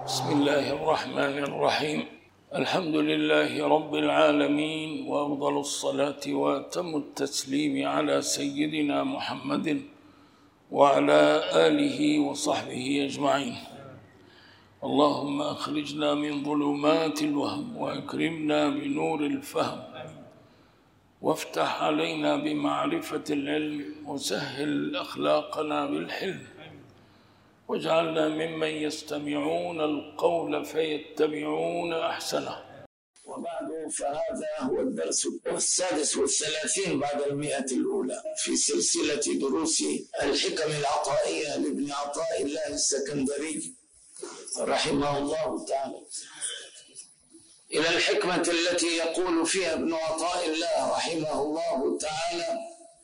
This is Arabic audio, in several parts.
بسم الله الرحمن الرحيم. الحمد لله رب العالمين، وأفضل الصلاة وأتم التسليم على سيدنا محمد وعلى آله وصحبه أجمعين. اللهم أخرجنا من ظلمات الوهم وأكرمنا بنور الفهم، وافتح علينا بمعرفة العلم، وسهل أخلاقنا بالحلم، واجعلنا ممن يستمعون القول فيتبعون أحسنه. وبعد، فهذا هو الدرس 36 بعد 100 الأولى في سلسلة دروس الحكم العطائية لابن عطاء الله السكندري رحمه الله تعالى، إلى الحكمة التي يقول فيها ابن عطاء الله رحمه الله تعالى: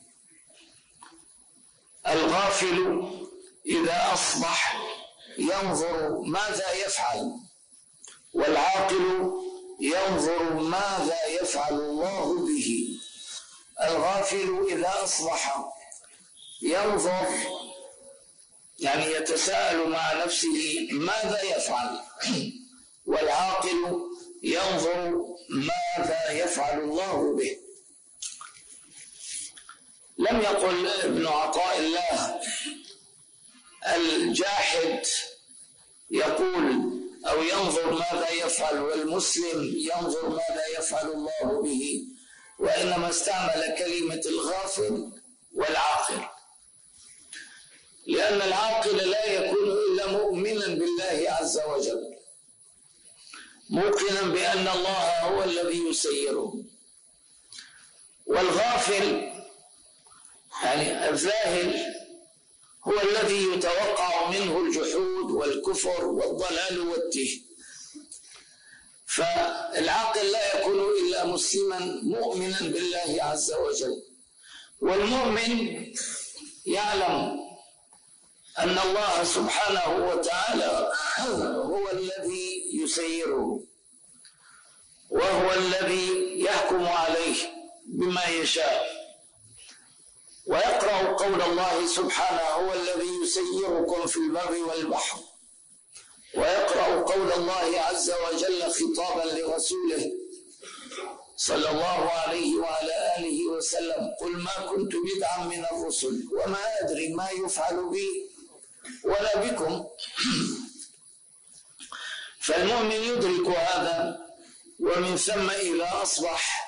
الغافل إذا أصبح ينظر ماذا يفعل، والعاقل ينظر ماذا يفعل الله به. الغافل إذا أصبح ينظر، يعني يتساءل مع نفسه ماذا يفعل، والعاقل ينظر ماذا يفعل الله به. لم يقل ابن عطاء الله الجاحد يقول أو ينظر ماذا يفعل، والمسلم ينظر ماذا يفعل الله به، وإنما استعمل كلمة الغافل والعاقل، لأن العاقل لا يكون إلا مؤمنا بالله عز وجل، موقنا بأن الله هو الذي يسيره. والغافل يعني الذاهل هو الذي يتوقع منه الجحود والكفر والضلال والتيه. فالعاقل لا يكون إلا مسلما مؤمنا بالله عز وجل، والمؤمن يعلم أن الله سبحانه وتعالى هو الذي يسيره، وهو الذي يحكم عليه بما يشاء. ويقرأ قول الله سبحانه: هو الذي يسيركم في البر والبحر. ويقرأ قول الله عز وجل خطابا لرسوله صلى الله عليه وعلى آله وسلم: قل ما كنت بدعا من الرسل وما أدري ما يفعل بي ولا بكم. فالمؤمن يدرك هذا، ومن ثم إذا أصبح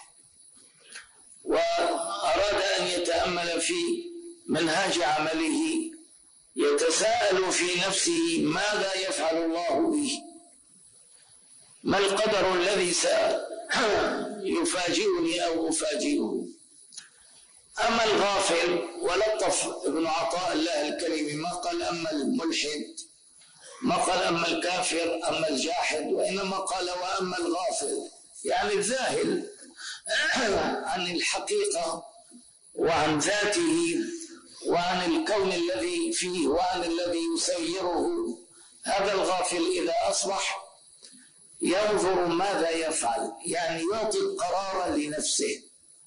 وأراد أن يتأمل في منهاج عمله يتساءل في نفسه ماذا يفعل الله به، ما القدر الذي سيفاجئني أو أفاجئه. أما الغافل، ولطف ابن عطاء الله الكريم، ما قال أما الملحد، ما قال أما الكافر، أما الجاحد، وإنما قال وأما الغافل، يعني الذاهل عن الحقيقة وعن ذاته وعن الكون الذي فيه وعن الذي يسيره. هذا الغافل إذا أصبح ينظر ماذا يفعل، يعني يعطي القرار لنفسه.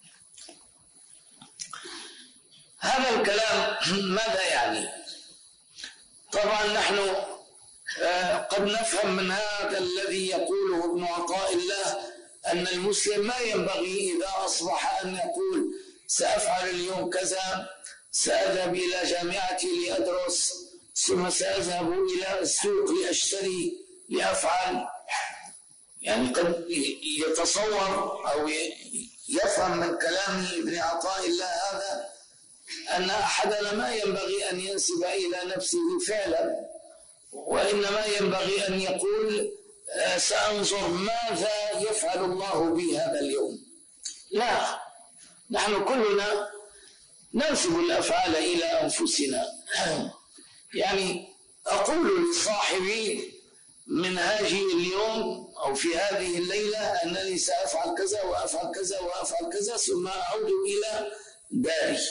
هذا الكلام ماذا يعني؟ طبعا نحن قد نفهم من هذا الذي يقوله ابن عطاء الله أن المسلم ما ينبغي إذا أصبح أن يقول سأفعل اليوم كذا، سأذهب إلى جامعتي لأدرس، ثم سأذهب إلى السوق لأشتري لأفعل. يعني قد يتصور أو يفهم من كلام ابن عطاء الله هذا أن أحدنا ما ينبغي أن ينسب إلى نفسه فعلا، وإنما ينبغي أن يقول سأنظر ماذا يفعل الله بي هذا اليوم. لا، نحن كلنا ننسب الأفعال إلى أنفسنا. يعني أقول لصاحبي منهاجي اليوم أو في هذه الليلة أنني سأفعل كذا وأفعل كذا وأفعل كذا، ثم أعود إلى داري.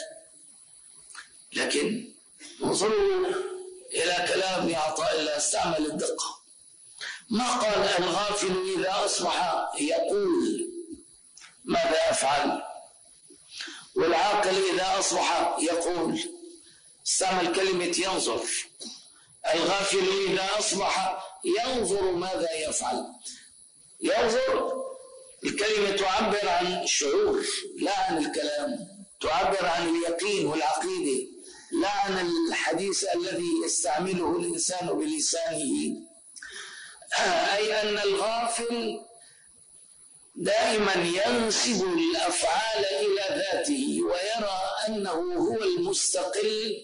لكن انظروا إلى كلام ابن عطاء الله، استعمل الدقة. ما قال الغافل إذا أصبح يقول ماذا أفعل، والعاقل إذا أصبح يقول. استعمل كلمة ينظر. الغافل إذا أصبح ينظر ماذا يفعل. ينظر الكلمة تعبر عن الشعور لا عن الكلام، تعبر عن اليقين والعقيدة لا عن الحديث الذي يستعمله الإنسان بلسانه. أي أن الغافل دائما ينسب الأفعال إلى ذاته ويرى أنه هو المستقل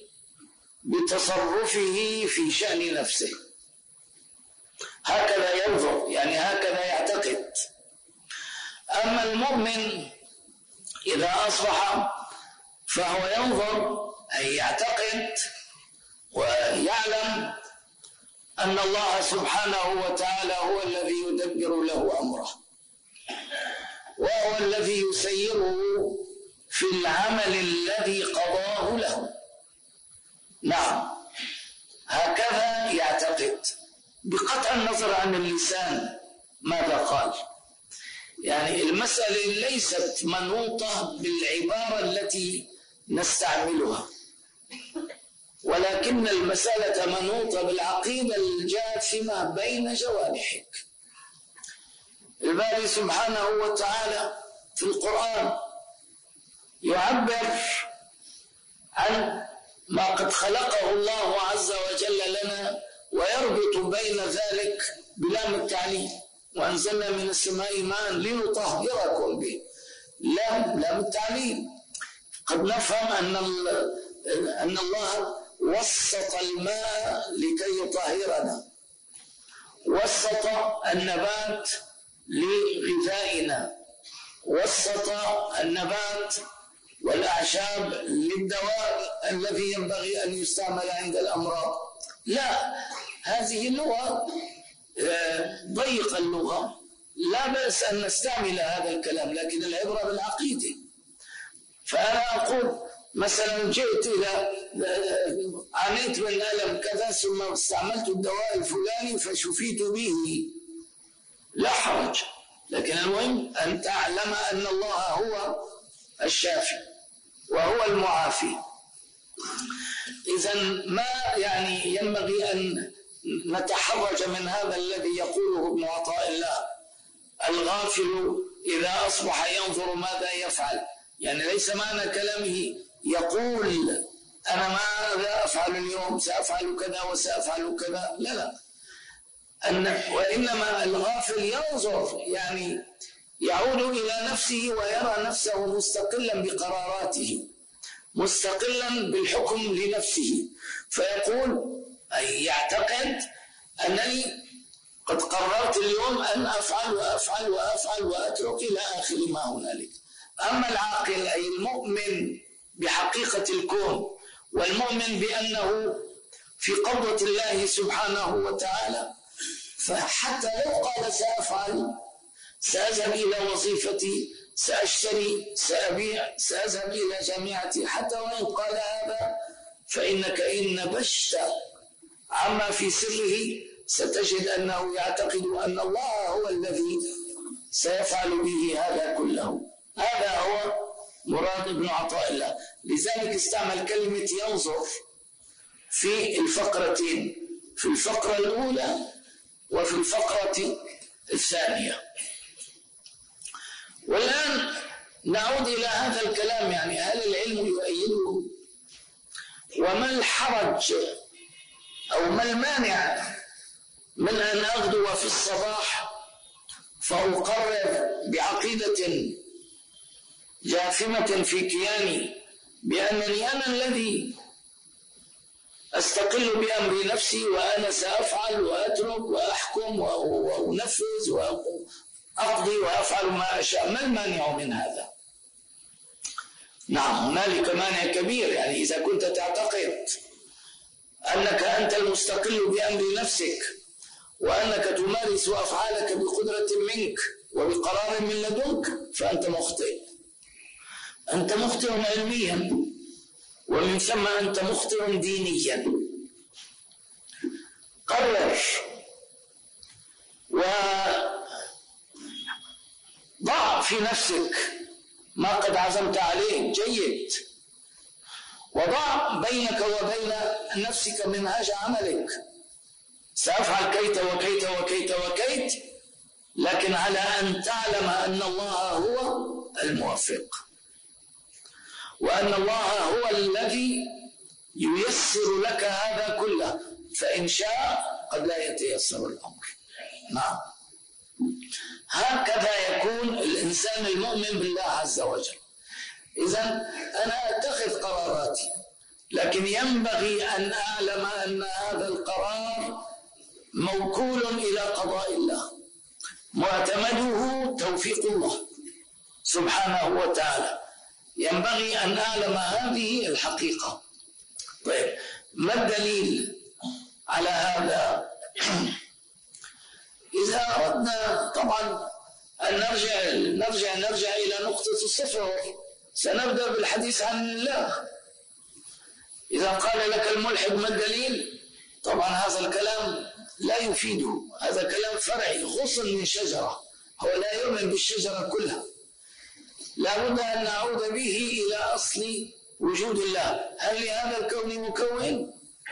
بتصرفه في شأن نفسه. هكذا ينظر، يعني هكذا يعتقد. أما المؤمن إذا أصبح فهو ينظر، أي يعتقد ويعلم أن الله سبحانه وتعالى هو الذي يدبر له أمره، وهو الذي يسيره في العمل الذي قضاه له. نعم، هكذا يعتقد بقطع النظر عن اللسان ماذا قال. يعني المسألة ليست منوطة بالعبارة التي نستعملها، ولكن المسألة منوطة بالعقيدة الجاثمة بين جوانحك. الباري سبحانه وتعالى في القرآن يعبر عن ما قد خلقه الله عز وجل لنا ويربط بين ذلك بلام التعليم، وأنزلنا من السماء ماء لنطهركم به. لام التعليم. قد نفهم أن الله وسط الماء لكي يطهرنا، وسط النبات لغذائنا، وسط النبات والأعشاب للدواء الذي ينبغي أن يستعمل عند الأمراض. لا، هذه اللغة ضيق اللغة، لا بأس أن نستعمل هذا الكلام، لكن العبرة بالعقيدة. فأنا أقول مثلا جئت إلى عانيت من ألم كذا ثم استعملت الدواء الفلاني فشفيت به، لا حرج، لكن المهم أن تعلم أن الله هو الشافي وهو المعافي. إذن ما يعني ينبغي أن نتحرج من هذا الذي يقوله ابن عطاء الله: الغافل إذا أصبح ينظر ماذا يفعل. يعني ليس معنى كلامه يقول أنا ماذا أفعل اليوم، سأفعل كذا وسأفعل كذا، لا، وإنما الغافل ينظر، يعني يعود إلى نفسه ويرى نفسه مستقلا بقراراته، مستقلا بالحكم لنفسه، فيقول أي يعتقد أنني قد قررت اليوم أن أفعل وأفعل وأفعل وأترك إلى آخر ما هنالك. أما العاقل أي المؤمن بحقيقة الكون والمؤمن بأنه في قبضة الله سبحانه وتعالى، فحتى لو قال سأفعل، سأذهب إلى وظيفتي، سأشتري، سأبيع، سأذهب إلى جامعتي، حتى وإن قال هذا فإنك إن نبشت عما في سره ستجد أنه يعتقد أن الله هو الذي سيفعل به هذا كله. هذا هو مراد ابن عطاء الله. لذلك استعمل كلمة ينظر في الفقرتين، في الفقرة الأولى وفي الفقرة الثانية. والآن نعود إلى هذا الكلام، يعني هل العلم يؤيده؟ وما الحرج أو ما المانع من أن أغدو في الصباح فأقرر بعقيدة جاثمة في كياني بأنني أنا الذي أستقل بأمر نفسي، وأنا سأفعل وأترك وأحكم وأنفذ وأقضي وأفعل ما أشاء؟ ما المانع من هذا؟ نعم، هنالك مانع كبير. يعني إذا كنت تعتقد أنك أنت المستقل بأمر نفسك وأنك تمارس أفعالك بقدرة منك وبقرار من لدنك، فأنت مخطئ. أنت مخطئ علميا، ومن ثم أنت مخطئ دينيا. قرر وضع في نفسك ما قد عزمت عليه، جيد، وضع بينك وبين نفسك منهاج عملك، سأفعل كيت وكيت وكيت وكيت، لكن على أن تعلم أن الله هو الموفق، وأن الله هو الذي ييسر لك هذا كله، فإن شاء قد لا يتيسر الأمر. نعم، هكذا يكون الإنسان المؤمن بالله عز وجل. إذن أنا أتخذ قراراتي، لكن ينبغي أن أعلم أن هذا القرار موكول إلى قضاء الله، معتمده توفيق الله سبحانه وتعالى. ينبغي أن أعلم هذه الحقيقة. طيب، ما الدليل على هذا؟ إذا أردنا طبعا أن نرجع إلى نقطة الصفر، سنبدأ بالحديث عن الله. إذا قال لك الملحد ما الدليل؟ طبعا هذا الكلام لا يفيده، هذا كلام فرعي، غصن من شجرة، هو لا يؤمن بالشجرة كلها. لا بد أن نعود به إلى أصل وجود الله. هل لهذا الكون مكون؟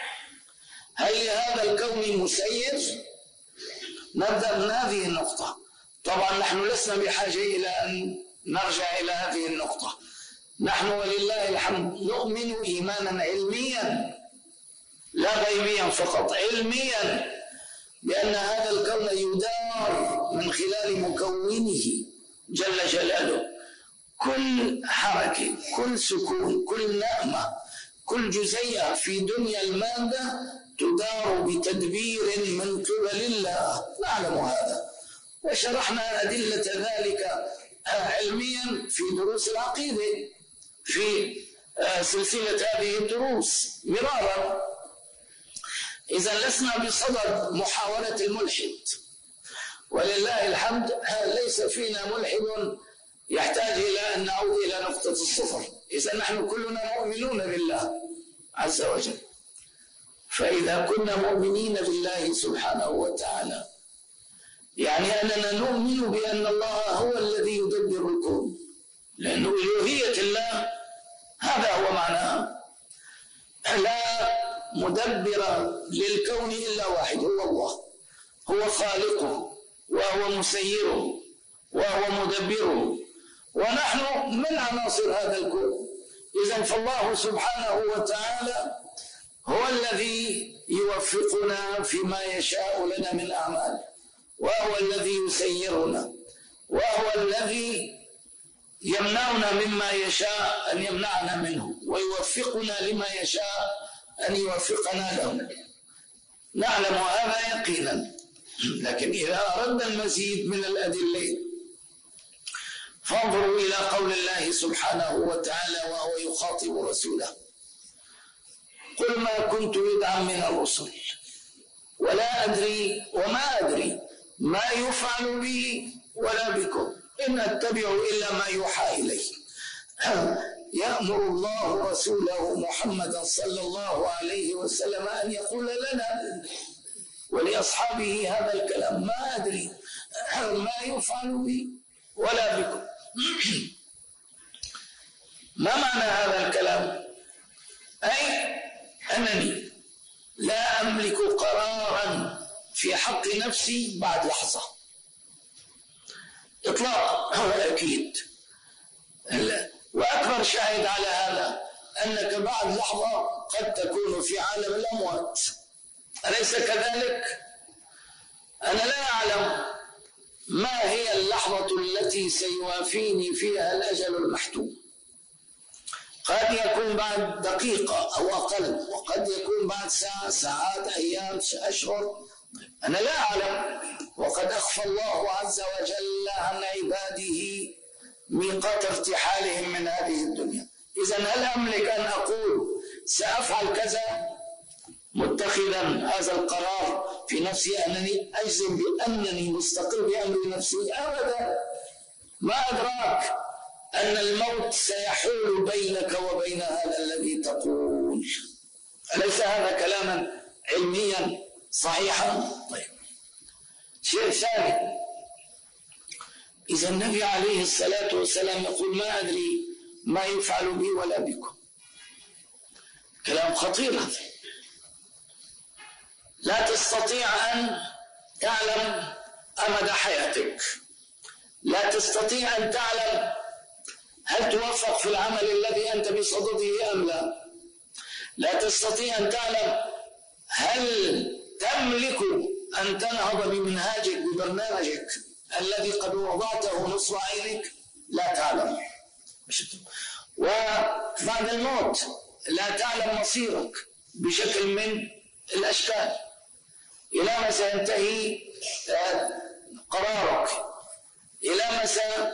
هل لهذا الكون مسير؟ نبدأ من هذه النقطة. طبعا نحن لسنا بحاجة إلى أن نرجع إلى هذه النقطة. نحن ولله الحمد نؤمن إيمانا علميا، لا غيبيا فقط، علميا، بأن هذا الكون يدار من خلال مكونه جل جلاله. كل حركة، كل سكون، كل نغمة، كل جزيئة في دنيا المادة تدار بتدبير من قبل الله، نعلم هذا، وشرحنا أدلة ذلك علميا في دروس العقيدة، في سلسلة هذه الدروس مرارا. إذا لسنا بصدد محاولة الملحد، ولله الحمد ليس فينا ملحد يحتاج إلى أن نعود إلى نقطة الصفر. إذا نحن كلنا مؤمنون بالله عز وجل. فإذا كنا مؤمنين بالله سبحانه وتعالى، يعني أننا نؤمن بأن الله هو الذي يدبر الكون، لأن ألوهية الله هذا هو معناها. لا مدبر للكون إلا واحد، هو الله، هو خالقه وهو مسيره وهو مدبره، ونحن من عناصر هذا الكون. إذن فالله سبحانه وتعالى هو الذي يوفقنا فيما يشاء لنا من أعمال، وهو الذي يسيرنا، وهو الذي يمنعنا مما يشاء أن يمنعنا منه، ويوفقنا لما يشاء أن يوفقنا له. نعلم هذا يقينا. لكن إذا أردنا المزيد من الأدلة فانظروا إلى قول الله سبحانه وتعالى وهو يخاطب رسوله: قل ما كنت بدعا من الرسل ولا أدري وما أدري ما يفعل بي ولا بكم إن أتبع إلا ما يوحى إلي. يأمر الله رسوله محمدا صلى الله عليه وسلم أن يقول لنا ولأصحابه هذا الكلام: ما أدري ما يفعل بي ولا بكم. ما معنى هذا الكلام؟ أي أنني لا أملك قرارا في حق نفسي بعد لحظة إطلاقا، أكيد. وأكبر شاهد على هذا أنك بعد لحظة قد تكون في عالم الأموات، أليس كذلك؟ أنا لا أعلم ما هي اللحظة التي سيوافيني فيها الأجل المحتوم. قد يكون بعد دقيقة أو أقل، وقد يكون بعد ساعة، ساعات، أيام، أشهر، أنا لا أعلم. وقد أخفى الله عز وجل عن عباده ميقات ارتحالهم من هذه الدنيا. إذن هل أملك أن أقول سأفعل كذا متخذا هذا القرار في نفسي أنني أجزم بأنني مستقل بأمر نفسي؟ أبدا. ما أدراك أن الموت سيحول بينك وبين هذا الذي تقول؟ أليس هذا كلاما علميا صحيحا؟ طيب، شيء ثاني، إذا النبي عليه الصلاة والسلام يقول: ما أدري ما يفعل بي ولا بكم، كلام خطير هذا. لا تستطيع أن تعلم أمد حياتك، لا تستطيع أن تعلم هل توفق في العمل الذي أنت بصدده أم لا، لا تستطيع أن تعلم هل تملك أن تنهض بمنهاجك ببرنامجك الذي قد وضعته نصب عينك، لا تعلم. وبعد الموت لا تعلم مصيرك بشكل من الأشكال، إلى ما سينتهي قرارك، إلى ما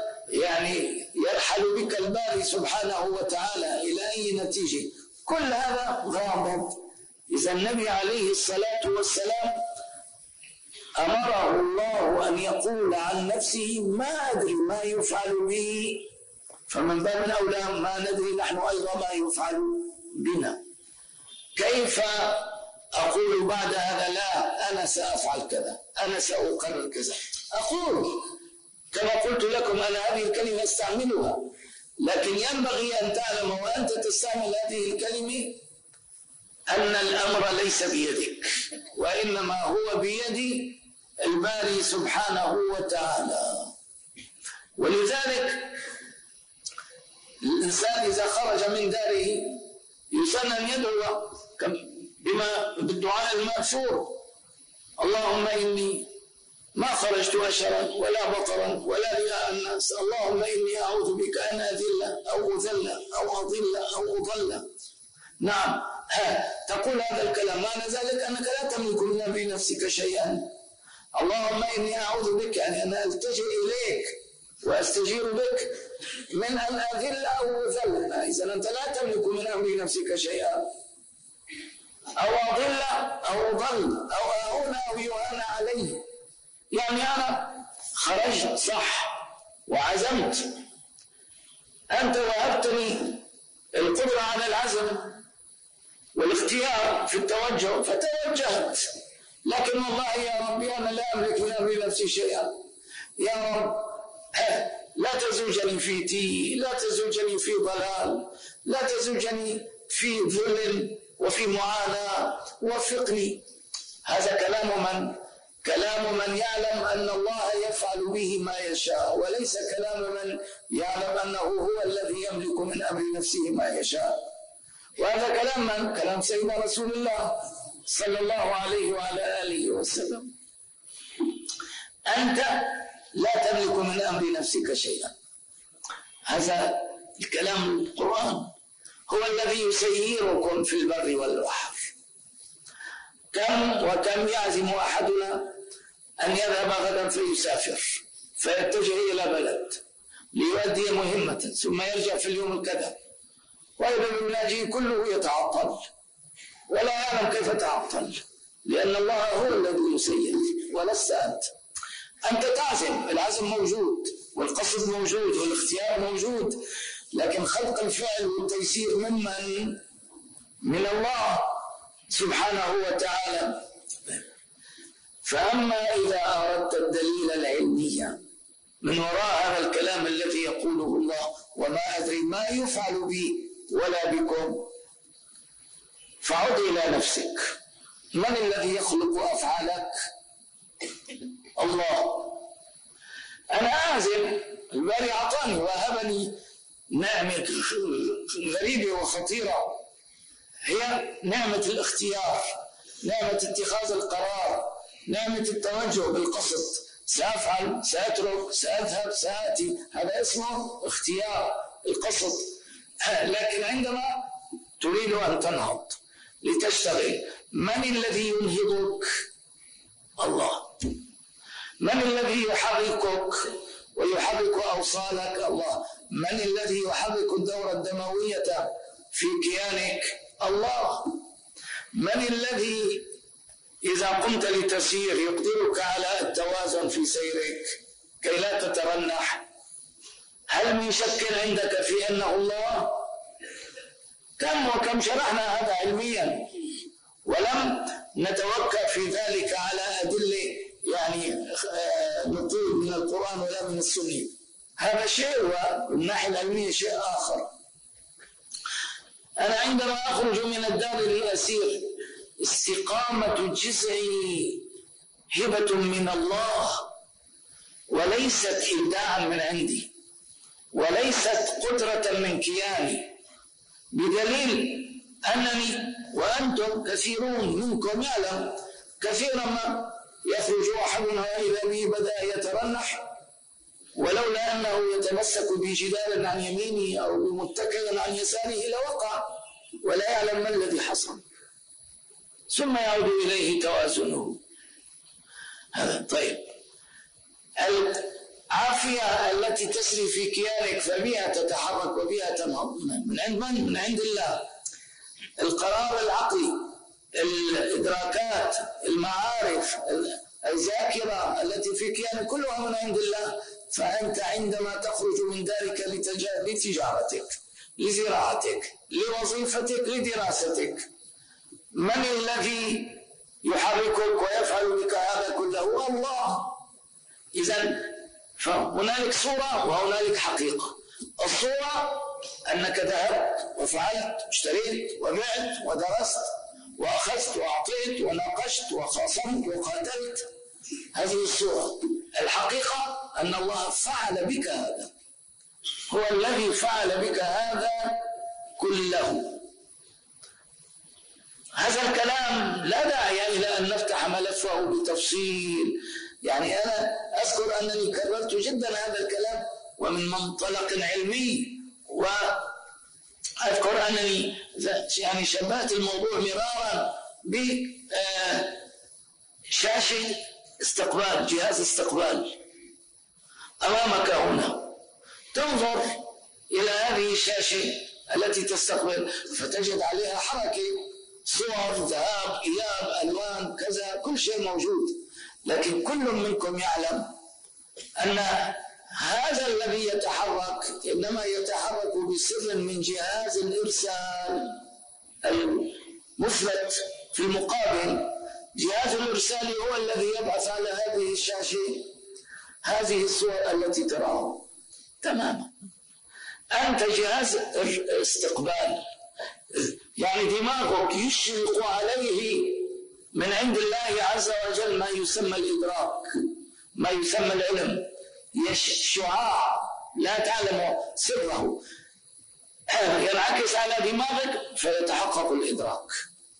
يرحل بك الباري سبحانه وتعالى إلى أي نتيجة، كل هذا غامض. إذا النبي عليه الصلاة والسلام أمره الله أن يقول عن نفسه ما أدري ما يفعل به، فمن باب أولى ما ندري نحن أيضا ما يفعل بنا. كيف أقول بعد هذا لا أنا سأفعل كذا، أنا سأقرر كذا؟ أقول كما قلت لكم أنا هذه الكلمة استعملها، لكن ينبغي أن تعلم وأنت تستعمل هذه الكلمة أن الأمر ليس بيدك، وإنما هو بيد الباري سبحانه وتعالى. ولذلك الإنسان إذا خرج من داره يسن أن يدعو بما بالدعاء المأثور: اللهم إني ما خرجت أشرا ولا بطرا ولا رياء الناس، اللهم إني أعوذ بك أن أذل أو أذل أو أضل أو أضل. نعم، تقول هذا الكلام، معنى ذلك أنك لا تملك من أمر نفسك شيئا. اللهم إني أعوذ بك يعني أنا ألتجئ إليك وأستجير بك من أن أذل أو أذل. إذا أنت لا تملك من أمر نفسك شيئا، أو أضل أو أضل أو أهون أو يهان علي. يعني أنا خرجت صح وعزمت، أنت وهبتني القدرة على العزم والاختيار في التوجه فتوجهت، لكن والله يا ربي أنا لا أملك من أمر نفسي شيئا. يا رب لا تزوجني في تيه، لا تزوجني في ضلال، لا تزوجني في ظلم وفي معاناة، وفقني. هذا كلام من يعلم أن الله يفعل به ما يشاء، وليس كلام من يعلم أنه هو الذي يملك من أمر نفسه ما يشاء. وهذا كلام سيدنا رسول الله صلى الله عليه وعلى آله وسلم. أنت لا تملك من أمر نفسك شيئا. هذا الكلام القرآن هو الذي يسيركم في البر والبحر. كم وكم يعزم أحدنا أن يذهب غدا فيسافر فيتجه إلى بلد ليؤدي مهمة ثم يرجع في اليوم الكذا، وإذا بمنهجه كله يتعطل ولا يعلم كيف تعطل، لأن الله هو الذي يسير ولست أنت. أنت تعزم، العزم موجود والقصد موجود والاختيار موجود، لكن خلق الفعل والتيسير من الله سبحانه وتعالى. فأما إذا أردت الدليل العلمي من وراء هذا الكلام الذي يقوله الله وما أدري ما يفعل بي ولا بكم، فعد إلى نفسك. من الذي يخلق أفعالك؟ الله. أنا أعزم، الباري أعطاني وهبني نعمة غريبة وخطيرة، هي نعمة الاختيار، نعمة اتخاذ القرار، نعمة التوجه بالقصد. سأفعل، سأترك، سأذهب، سأتي، هذا اسمه اختيار القصد. لكن عندما تريد أن تنهض لتشتغل، من الذي ينهضك؟ الله. من الذي يحركك ويحرك أوصالك؟ الله. من الذي يحرك الدورة الدموية في كيانك؟ الله. من الذي إذا قمت لتسير يقدرك على التوازن في سيرك كي لا تترنح؟ هل من شك عندك في أنه الله؟ كم وكم شرحنا هذا علميا ولم نتوكل في ذلك على أدلة نقول من القرآن ولا من السنة. هذا شيء، ومن الناحية العلمية شيء آخر. أنا عندما أخرج من الدار لأسير استقامة الجزع هبة من الله وليست إبداعا من عندي وليست قدرة من كياني، بدليل أنني وأنتم كثيرون منكم يعلم كثيرا ما يخرج أحدنا إذا به بدأ يترنح ولولا أنه يتمسك بجدار عن يمينه أو بمتكئ عن يساره لوقع ولا يعلم ما الذي حصل، ثم يعود إليه توازنه. هذا طيب. العافية التي تسري في كيانك فبها تتحرك وبها تنهض. من عند من؟ من عند الله. القرار العقلي، الإدراكات، المعارف، الذاكرة التي في كيانك كلها من عند الله. فأنت عندما تخرج من دارك لتجارتك، لزراعتك، لوظيفتك، لدراستك، من الذي يحركك ويفعل بك هذا كله؟ الله. إذن فهنالك صورة وهنالك حقيقة. الصورة أنك ذهبت وفعلت واشتريت وبعت ودرست وأخذت وأعطيت وناقشت وخاصمت وقاتلت، هذه الصورة. الحقيقة أن الله فعل بك هذا، هو الذي فعل بك هذا كله. هذا الكلام لا داعي إلى أن نفتح ملفه بتفصيل. يعني أنا أذكر أنني كررت جدا هذا الكلام ومن منطلق علمي، وأذكر أنني يعني شبهت الموضوع مرارا بشاشة استقبال، جهاز استقبال أمامك هنا، تنظر إلى هذه الشاشة التي تستقبل فتجد عليها حركة، صور، ذهاب، إياب، ألوان، كذا، كل شيء موجود. لكن كل منكم يعلم أن هذا الذي يتحرك إنما يتحرك بسر من جهاز الإرسال المثبت في المقابل. جهاز الإرسال هو الذي يبعث على هذه الشاشة هذه الصور التي تراها تماما. أنت جهاز استقبال، يعني دماغك يشرق عليه من عند الله عز وجل ما يسمى الإدراك، ما يسمى العلم، شعاع لا تعلم سره ينعكس على دماغك فيتحقق الإدراك.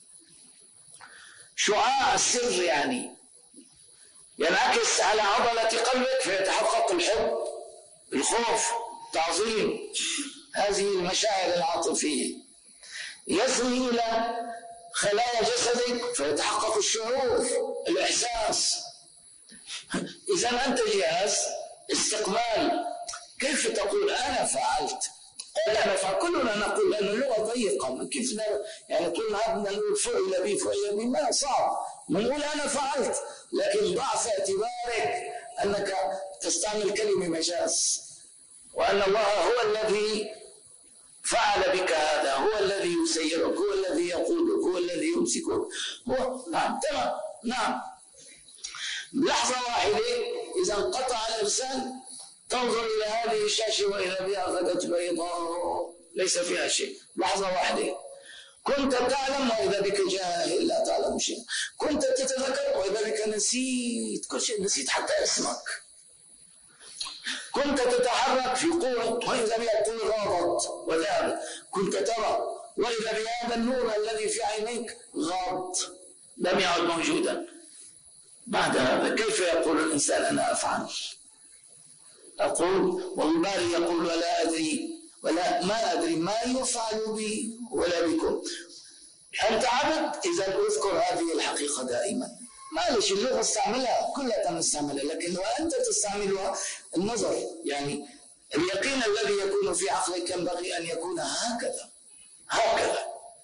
شعاع السر يعني ينعكس على عضلة قلبك فيتحقق الحب، الخوف، التعظيم، هذه المشاعر العاطفية. يسري إلى خلايا جسدك فيتحقق الشعور، الإحساس. إذا أنت جهاز استقبال. كيف تقول أنا فعلت؟ أنا فعلت. كلنا نقول لأن اللغة ضيقة، كيف يعني طول هذا نقول فعل بي فعل بي، ما صعب نقول أنا فعلت، لكن ضعف اعتبارك أنك تستعمل كلمة مجاز، وأن الله هو الذي فعل بك هذا، هو الذي يسيرك، هو الذي يقودك، هو الذي يمسكك، هو. نعم تمام. نعم. لحظة واحدة إذا انقطع الإرسال تنظر إلى هذه الشاشة وإذا بها غدت بيضاء ليس فيها شيء. لحظة واحدة كنت تعلم وإذا بك جاهل لا تعلم شيء، كنت تتذكر وإذا بك نسيت كل شيء، نسيت حتى اسمك. كنت تتحرك في قوة وإذا بها القوة غابت وذهبت، كنت ترى وإذا بهذا النور الذي في عينيك غاب لم يعد موجودا. بعد هذا كيف يقول الإنسان أنا أفعل؟ أقول والباري يقول ولا أدري ولا ما أدري ما يفعل بي ولا بكم. أنت عبد إذا أذكر هذه الحقيقة دائما. معلش اللغة استعملها كلها نستعملها، لكن وأنت تستعملها النظر، يعني اليقين الذي يكون في عقلك ينبغي أن يكون هكذا هكذا.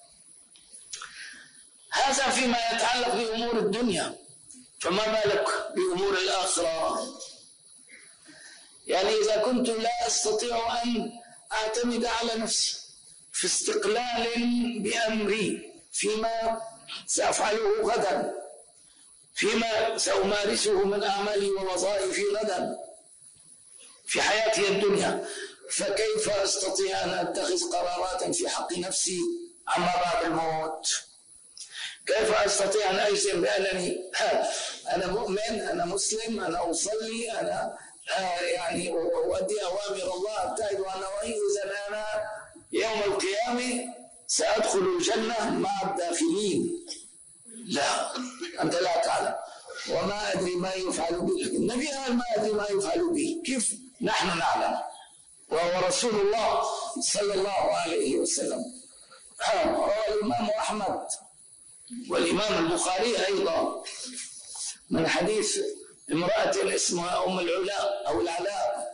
هذا فيما يتعلق بأمور الدنيا، فما بالك بأمور الآخرة؟ يعني إذا كنت لا أستطيع أن أعتمد على نفسي في استقلال بأمري فيما سأفعله غدا، فيما سأمارسه من أعمالي ووظائفي غدا في حياتي الدنيا، فكيف أستطيع أن أتخذ قرارات في حق نفسي عما بعد الموت؟ كيف أستطيع أن أجزم بأنني أنا مؤمن، أنا مسلم، أنا أصلي، أنا يعني أؤدي أوامر الله، أبتعد عن نواهيه، إذا أنا يوم القيامة سأدخل الجنة مع الداخلين؟ لا، أنت لا تعلم. وما أدري ما يفعل به. النبي قال ما أدري ما يفعل به، كيف نحن نعلم؟ وهو رسول الله صلى الله عليه وسلم. روى الإمام أحمد والإمام البخاري أيضا من حديث امرأة اسمها أم العلاء أو العلاء،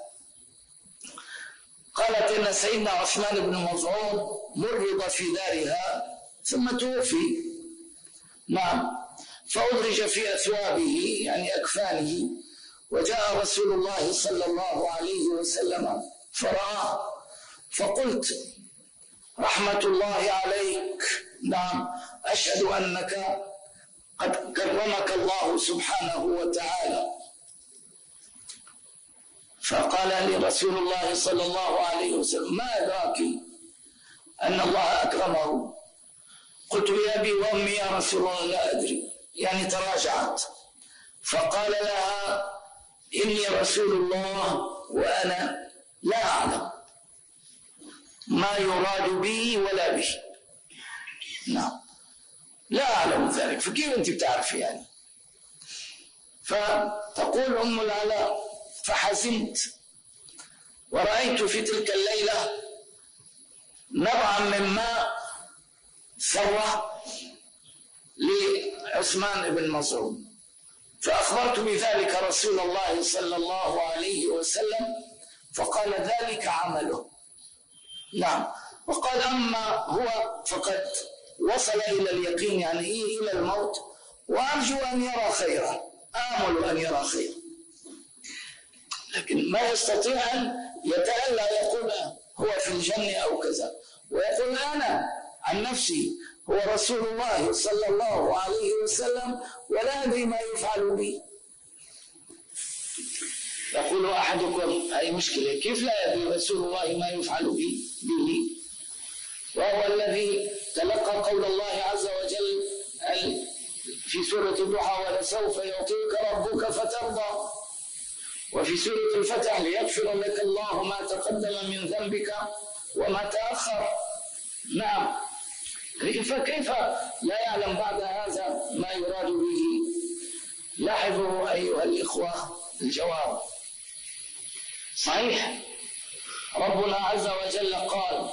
قالت إن سيدنا عثمان بن مظعون مرض في دارها ثم توفي. نعم، فأدرج في أثوابه يعني أكفانه، وجاء رسول الله صلى الله عليه وسلم فرآه، فقلت رحمة الله عليك، نعم أشهد أنك قد كرمك الله سبحانه وتعالى. فقال لي رسول الله صلى الله عليه وسلم ما أدراك أن الله أكرمه؟ قلت بأبي وأمي يا رسول الله لا أدري، يعني تراجعت. فقال لها إني رسول الله وأنا لا أعلم ما يراد بي ولا به. نعم، لا أعلم ذلك، فكيف أنت بتعرفي يعني؟ فتقول أم العلاء فحزنت، ورأيت في تلك الليلة نبعا من ماء ثرة لعثمان بن مظعون، فأخبرت بذلك رسول الله صلى الله عليه وسلم، فقال ذلك عمله. نعم، وقال أما هو فقد وصل إلى اليقين، يعني إلى الموت، وأرجو أن يرى خيرا، آمل أن يرى خيرا، لكن ما يستطيع أن يتألى يقول هو في الجنة أو كذا، ويقول أنا عن نفسي هو رسول الله صلى الله عليه وسلم ولا أدري ما يفعل بي. يقول أحدكم هذه مشكلة، كيف لا يدري رسول الله ما يفعل به؟ وهو الذي تلقى قول الله عز وجل في سورة الضحى ولسوف يعطيك ربك فترضى، وفي سورة الفتح ليغفر لك الله ما تقدم من ذنبك وما تأخر. نعم، فكيف لا يعلم بعد هذا ما يراد به؟ لاحظوا أيها الإخوة الجواب صحيح. ربنا عز وجل قال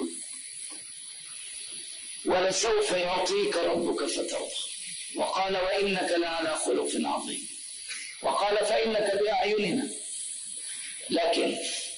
ولسوف يعطيك ربك فترضى، وقال وإنك لعلى خلق عظيم، وقال فإنك بأعيننا. لكن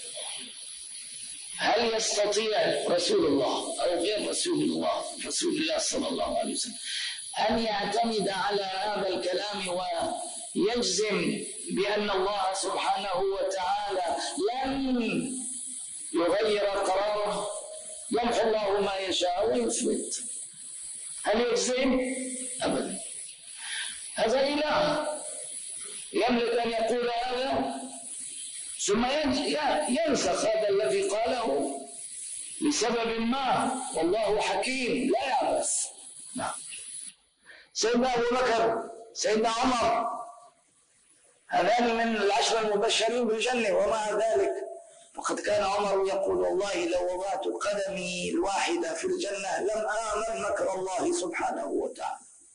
هل يستطيع رسول الله أو غير رسول الله صلى الله عليه وسلم أن يعتمد على هذا الكلام ويجزم بأن الله سبحانه وتعالى لن يغير قراره؟ يمحو الله ما يشاء ويثبت. هل يجزم؟ أبدا. هذا إله يملك أن يقول هذا ثم ينسخ هذا الذي قاله لسبب ما، والله حكيم لا يعبث. نعم، سيدنا أبو بكر، سيدنا عمر، هذان من العشرة المبشرين بالجنة، ومع ذلك فقد كان عمر يقول والله لو وضعت قدمي الواحدة في الجنة لم آمن مكر الله سبحانه وتعالى.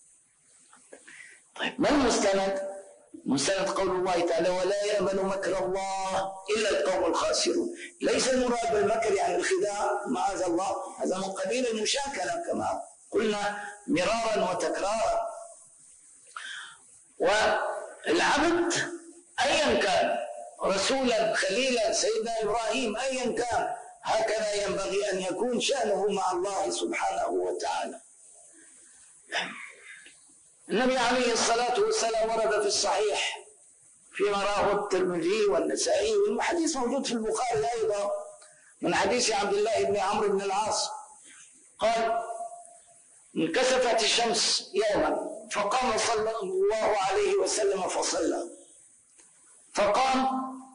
طيب، ما المستند؟ مستند قول الله تعالى ولا يأمن مكر الله إلا القوم الخاسرون. ليس المراد بالمكر يعني الخداع، معاذ الله، هذا من قبيل المشاكلة كما قلنا مرارا وتكرارا. والعبد أيا كان، رسولا خليلا سيدنا إبراهيم أيا كان، هكذا ينبغي أن يكون شأنه مع الله سبحانه وتعالى. النبي عليه الصلاة والسلام ورد في الصحيح فيما رواه الترمذي والنسائي، والحديث موجود في البخاري أيضا من حديث عبد الله بن عمرو بن العاص قال انكسفت الشمس يوما فقام صلى الله عليه وسلم فصلى، فقام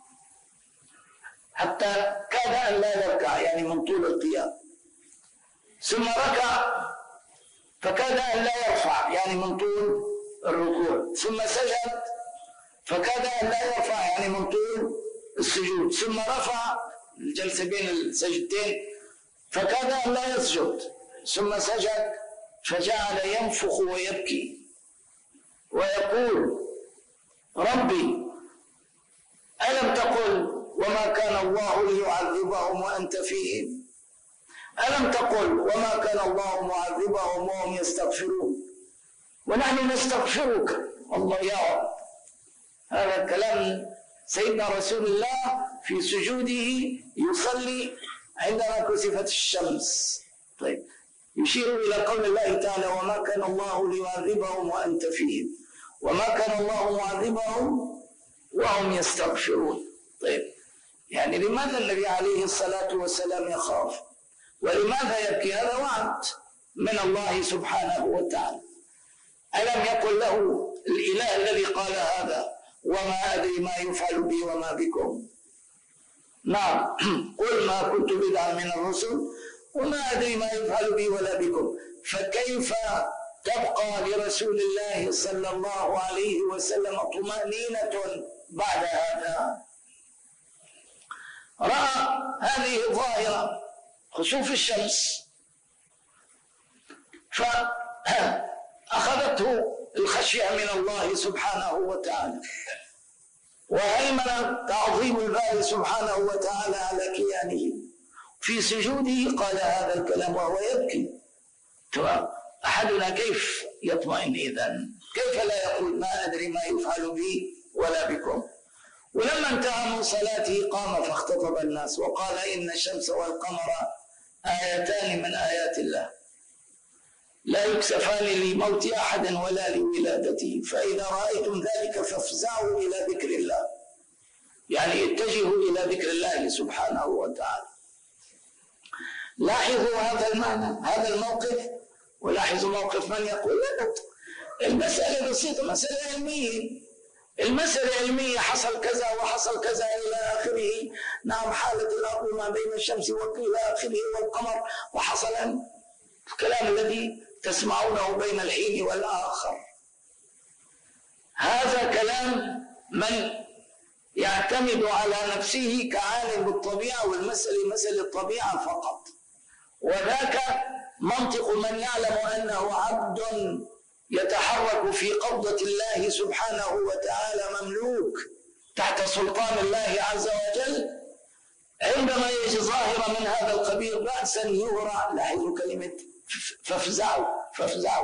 حتى كاد أن لا يركع، يعني من طول القيام، ثم ركع فكاد أن لا يرفع يعني من طول الركوع، ثم سجد فكاد أن لا يرفع يعني من طول السجود، ثم رفع الجلسة بين السجدتين فكاد أن لا يسجد، ثم سجد فجعل ينفخ ويبكي ويقول ربي ألم تقل وما كان الله ليعذبهم وأنت فيهم؟ ألم تقل وما كان الله معذبهم وهم يستغفرون؟ ونحن نستغفرك الله يا رب. هذا كلام سيدنا رسول الله في سجوده يصلي عندما كسفت الشمس. طيب يشير إلى قول الله تعالى وما كان الله ليعذبهم وأنت فيهم، وما كان الله معذبهم وهم يستغفرون. طيب يعني لماذا النبي عليه الصلاة والسلام يخاف؟ ولماذا يبكي؟ هذا وعد من الله سبحانه وتعالى. ألم يقل له الإله الذي قال هذا وما أدري ما يفعل بي وما بكم؟ نعم قل ما كنت بدعا من الرسل وما أدري ما يفعل بي ولا بكم. فكيف تبقى لرسول الله صلى الله عليه وسلم طمأنينة بعد هذا؟ رأى هذه الظاهرة خسوف الشمس فأخذته الخشية من الله سبحانه وتعالى، وهيمن تعظيم الله سبحانه وتعالى على كيانه. في سجوده قال هذا الكلام وهو يبكي. أحدنا كيف يطمئن إذن؟ كيف لا يقول ما أدري ما يفعل بي ولا بكم؟ ولما انتهى من صلاته قام فاختطب الناس وقال إن الشمس والقمر آيتان من آيات الله لا يكسفان لموت أحد ولا لولادته، فإذا رأيتم ذلك فافزعوا إلى ذكر الله، يعني اتجهوا إلى ذكر الله سبحانه وتعالى. لاحظوا هذا المعنى، هذا الموقف، ولاحظوا موقف من يقول لا المسألة بسيطة، مسألة علمية، المسألة علمية، حصل كذا وحصل كذا إلى آخره. نعم حالة الأرض ما بين الشمس وإلى آخره والقمر، وحصل الكلام الذي تسمعونه بين الحين والآخر. هذا كلام من يعتمد على نفسه كعالم بالطبيعة، والمسألة مسألة الطبيعة فقط، وذاك منطق من يعلم أنه عبد يتحرك في قبضة الله سبحانه وتعالى، مملوك تحت سلطان الله عز وجل. عندما يجي ظاهرة من هذا القبيل بأسا يهرع، لاحظوا كلمة فافزعوا، فافزعوا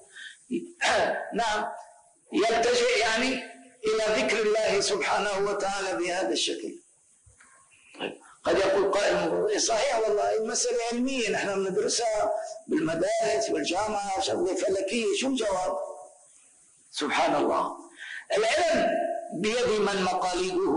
نعم يلتجئ يعني إلى ذكر الله سبحانه وتعالى بهذا الشكل. قد يقول قائل صحيح والله المسألة علمية نحن بندرسها بالمدارس والجامعة شغلة فلكية، شو الجواب؟ سبحان الله، العلم بيد من مقاليده،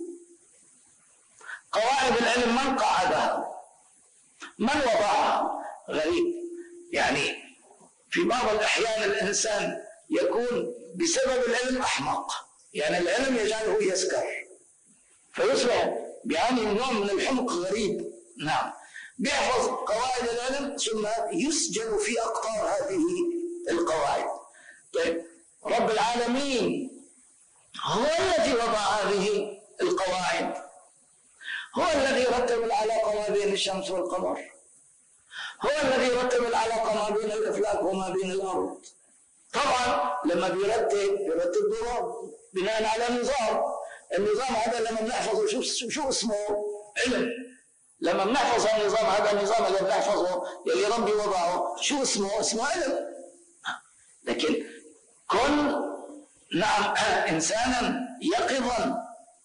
قواعد العلم من قعدها؟ من وضعها؟ غريب. يعني في بعض الأحيان الإنسان يكون بسبب العلم أحمق، يعني العلم يجعله يسكر فيصبح بيعاني نوع من الحمق غريب. نعم بيحفظ قواعد العلم ثم يسجن في أقطار هذه القواعد. طيب رب العالمين هو الذي وضع هذه القواعد، هو الذي رتب العلاقة ما بين الشمس والقمر، هو الذي رتب العلاقة ما بين الأفلاك وما بين الأرض. طبعا لما بيرتب بناء على النظام هذا لما بنحفظه شو اسمه؟ علم. لما بنحفظ النظام هذا، النظام اللي بنحفظه يلي ربي وضعه شو اسمه؟ اسمه علم. لكن كن نعم إنسانا يقظا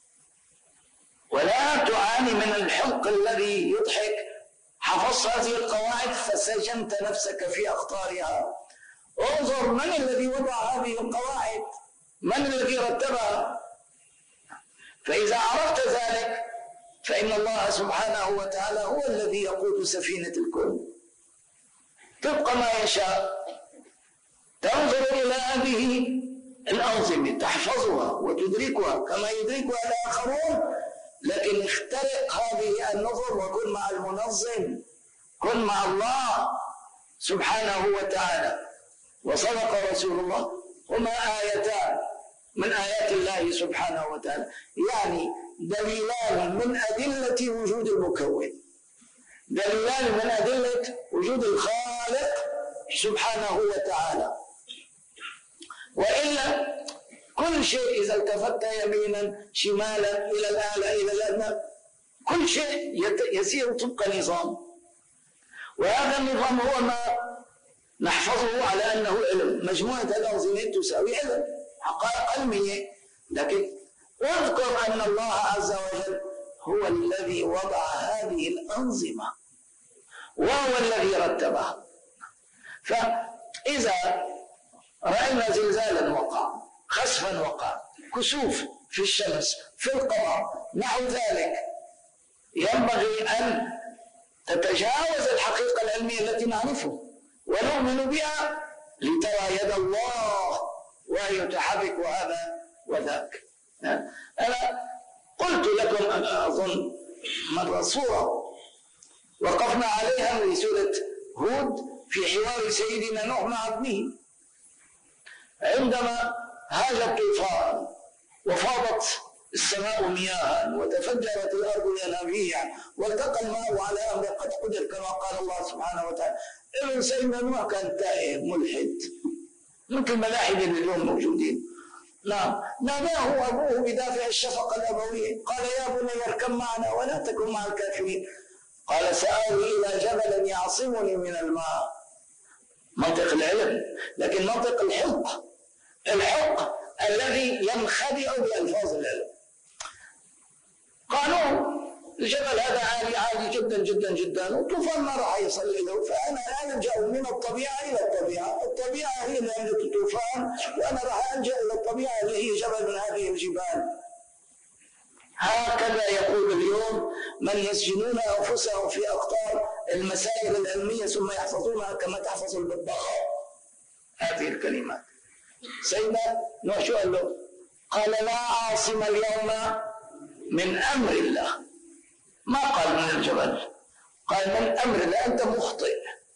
ولا تعاني من الحمق الذي يضحك. حفظت هذه القواعد فسجنت نفسك في أخطارها. انظر من الذي وضع هذه القواعد، من الذي رتبها. فإذا عرفت ذلك فإن الله سبحانه وتعالى هو الذي يقود سفينة الكون طبق ما يشاء. تنظر إلى هذه الأنظمة تحفظها وتدركها كما يدركها الآخرون، لكن اخترق هذه النظر وكن مع المنظم، كن مع الله سبحانه وتعالى وصدق رسول الله هما آيتان من آيات الله سبحانه وتعالى، يعني دليلان من أدلة وجود المكون، دليلان من أدلة وجود الخالق سبحانه وتعالى. وإلا كل شيء إذا التفت يمينا شمالا إلى الأعلى إلى الأدنى كل شيء يسير طبق نظام، وهذا النظام هو ما نحفظه على أنه علم. مجموعة الأنظمة تساوي علم، حقائق علمية، لكن اذكر أن الله عز وجل هو الذي وضع هذه الأنظمة وهو الذي رتبها. فإذا رأينا زلزالا وقع، خسفا وقع، كسوف في الشمس، في القمر، نحو ذلك، ينبغي أن تتجاوز الحقيقة العلمية التي نعرفه ونؤمن بها لترى يد الله وهي تحرك هذا وذاك. أنا قلت لكم أظن مرة صورة وقفنا عليها في سورة هود في حوار سيدنا نوح مع ابنه عندما هاج الطوفان وفاضت السماء مياها وتفجرت الأرض ينابيع والتقى الماء على أمر قد قدر كما قال الله سبحانه وتعالى. ابن سيدنا نوح كان تائه ملحد مثل الملاحدة اللي اليوم موجودين. نعم، ناداه أبوه بدافع الشفقة الأبوية، قال يا بني اركب معنا ولا تكن مع الكافرين. قال سآوي إلى جبل يعصمني من الماء. منطق العلم، لكن منطق الحق، الحق الذي ينخدع بألفاظ العلم. قالوا الجبل هذا عالي جدا جدا جدا والطوفان ما راح يصل له، فأنا ألجأ من الطبيعة إلى الطبيعة، الطبيعة هي اللي عندك الطوفان وأنا راح ألجأ إلى الطبيعة اللي هي جبل من هذه الجبال. هكذا يقول اليوم من يسجنون أنفسهم في أقطار المسائل العلمية ثم يحفظونها كما تحفظ الببغاء هذه الكلمات. سيدنا نوح شو قال له؟ قال لا عاصم اليوم من أمر الله. ما قال من الجبل، قال من أمر الله. أنت مخطئ.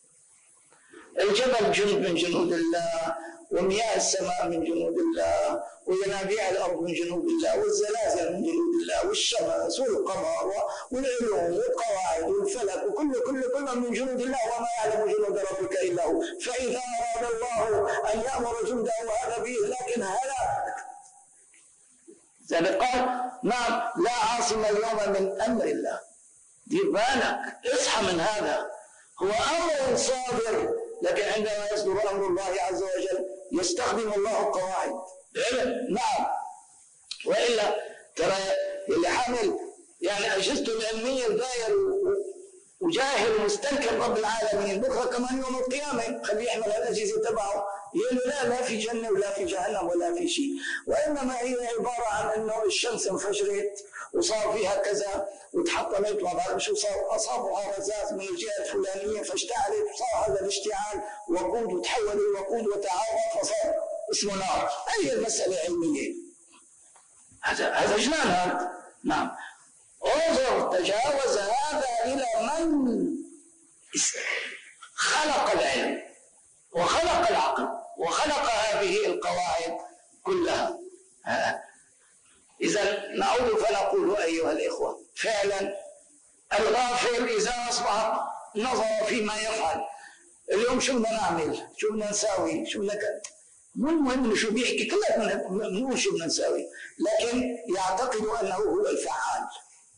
الجبل جند من جنود الله، ومياه السماء من جنود الله، وينابيع الأرض من جنود الله، والزلازل من جنود الله، والشمس والقمر والعلوم والقواعد والفلك وكل من جنود الله، وما يعلم جنود ربك إلا هو. فإذا أراد الله أن يأمر جنده هذا بإهلاك هلاك. ذلك قال نعم لا عاصم اليوم من أمر الله. دير بالك، اصحى من هذا، هو أمر صادر، لكن عندما يصدر أمر الله عز وجل يستخدم الله القواعد. نعم، وإلا ترى اللي حامل يعني أجهزته العلمية الداير وجاهل مستنكر رب العالمين، بكرة كمان يوم القيامة خليه يحمل الأجهزة تبعه يقول لا في جنة ولا في جهنم ولا في شيء، وإنما هي عبارة عن أنه الشمس انفجرت وصار فيها كذا وتحطمت وما بعرف شو صار، أصابها رذاذ من الجهة الفلانية فاشتعلت وصار هذا الاشتعال وقود وتحول الوقود وتعاون فصار اسمه نار. هي المسألة علمية، هذا جنان هذا. نعم، انظر تجاوز هذا إلى من خلق العلم وخلق العقل وخلق هذه القواعد كلها. إذا نعود فنقول أيها الإخوة فعلا الغافل إذا أصبح نظر فيما يفعل اليوم شو بدنا نعمل، شو بدنا نساوي، شو بدنا مو المهم شو بيحكي، كلنا بنقول شو بدنا نساوي، لكن يعتقد أنه هو الفعال،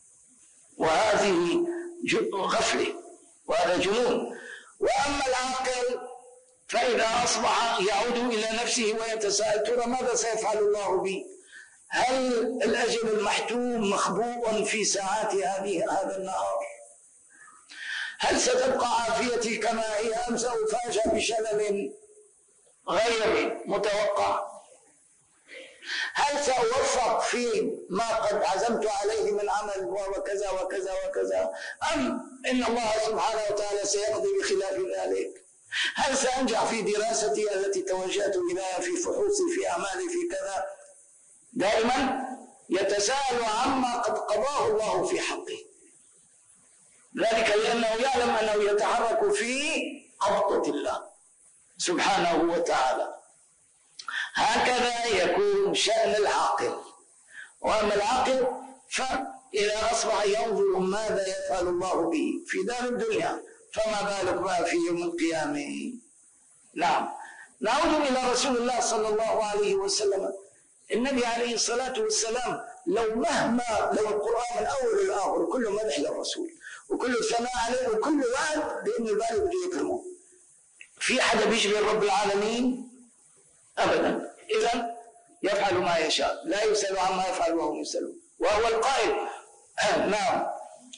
وهذه غفلة وهذا جنون. وأما العاقل فإذا أصبح يعود إلى نفسه ويتساءل ترى ماذا سيفعل الله بي؟ هل الأجل المحتوم مخبوء في ساعات هذا النهار؟ هل ستبقى عافيتي كما هي أم سأفاجأ بشلل غير متوقع؟ هل سأوفق في ما قد عزمت عليه من عمل وكذا وكذا وكذا، أم إن الله سبحانه وتعالى سيقضي بخلاف ذلك؟ هل سأنجح في دراستي التي توجهت إليها، في فحوصي، في أعمالي، في كذا؟ دائما يتساءل عما قد قضاه الله في حقه، ذلك لأنه يعلم أنه يتحرك في قبضة الله سبحانه وتعالى. هكذا يكون شأن العاقل. وأما العاقل فإذا أصبح ينظر ماذا يفعل الله به في دار الدنيا فما بالك بقى في يوم القيامة. نعم. نعود إلى رسول الله صلى الله عليه وسلم. النبي عليه الصلاة والسلام لو القرآن من أول لآخر كله مدح للرسول وكله ثناء عليه وكل وعد بإذن الله بده يكرمه. في حدا بيشبه رب العالمين؟ أبدا. إذا يفعل ما يشاء، لا يسأل عما يفعل وهم يسألون، وهو القائل. نعم.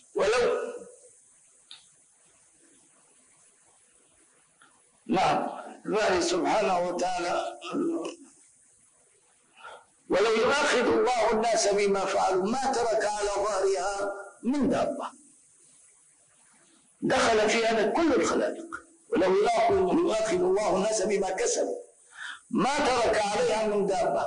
الله سبحانه وتعالى ولو يؤاخذ الله الناس بما فعلوا ما ترك على ظهرها من دابة. دخل في هذا كل الخلائق. ولو يؤاخذ الله الناس بما كسبوا ما ترك عليها من دابة.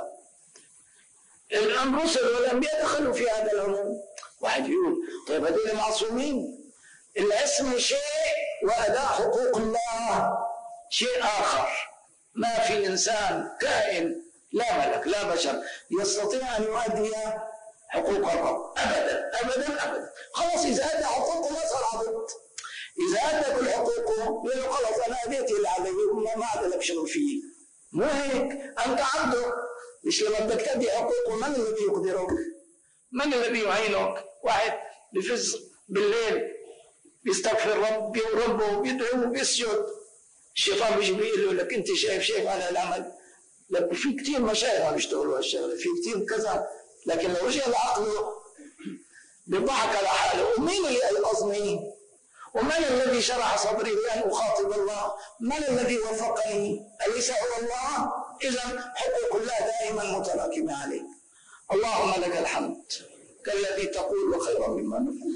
الرسل والأنبياء دخلوا في هذا العموم. واحد يقول طيب هذول معصومين، الاسم شيء وأداء حقوق الله شيء آخر. ما في إنسان كائن لا ملك لا بشر يستطيع أن يؤدي حقوق الرب أبدا أبدا أبدا. خلاص إذا أدى حقوقه ما صار عبد. إذا أدى كل حقوقه يقول خلاص أنا أديت اللي علي ما عاد لك شغل فيه. مو هيك، أنت عبده. مش لما بدك تأدي حقوقه من الذي يقدرك؟ من الذي يعينك؟ واحد بفز بالليل بيستغفر ربه بيدعو وبيسجد، الشيطان بيجي بيقول له لك أنت شايف على العمل. لكن في كثير مشايخ عم يشتغلوا هالشغله، في كثير كذا، لكن لو رجع لعقله بيضحك على حاله. ومين اللي أيقظني؟ ومن الذي شرح صدري لأن أخاطب الله؟ من الذي وفقني؟ أليس هو الله؟ إذا حقوق الله دائما متراكمة عليك. اللهم لك الحمد كالذي تقول خيرا مما نقول.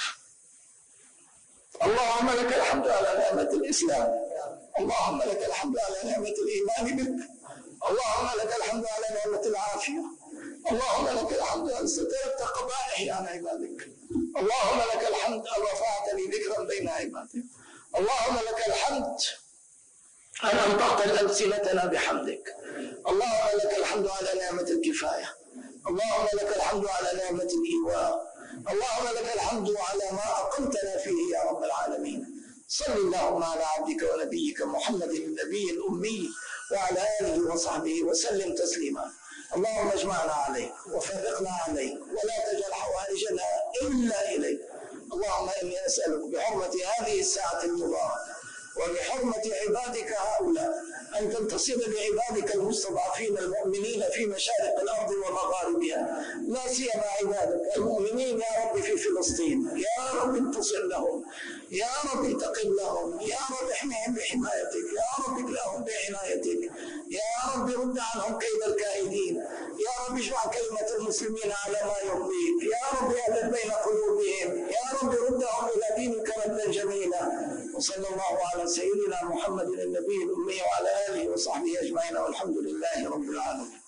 اللهم لك الحمد على نعمة الإسلام. اللهم لك الحمد على نعمة الإيمان بك. اللهم لك الحمد على نعمة العافية. اللهم لك الحمد أن سترت قبائحي عن عبادك. اللهم لك الحمد أن رفعت لي ذكرا بين عبادك. اللهم لك الحمد أن أنطقت ألسنتنا بحمدك. اللهم لك الحمد على نعمة الكفاية. اللهم لك الحمد على نعمة الإيواء. اللهم لك الحمد على ما أقمتنا فيه يا رب العالمين. صل اللهم على عبدك ونبيك محمد النبي الأمي وعلى آله وصحبه وسلم تسليما. اللهم اجمعنا عليك وفرقنا عليك ولا تجعل حوائجنا إلا إليك. اللهم إني أسألك بحرمة هذه الساعة المباركة وبحرمة عبادك هؤلاء أن تنتصر بعبادك المستضعفين المؤمنين في مشارق الأرض ومغاربها، لا سيما عبادك المؤمنين يا رب في فلسطين. يا رب انتصر لهم، يا رب انتقم لهم، يا رب احميهم بحمايتك، يا رب اكلهم بعنايتك، يا رب رد عنهم كيد الكائدين، يا رب اجمع كلمة المسلمين على ما يرضيك، يا رب ألف بين قلوبهم، يا رب ردهم إلى دينك ردا جميلا. وصلى الله على سيدنا محمد النبي الأمي وعلى آله وصحبه أجمعين والحمد لله رب العالمين.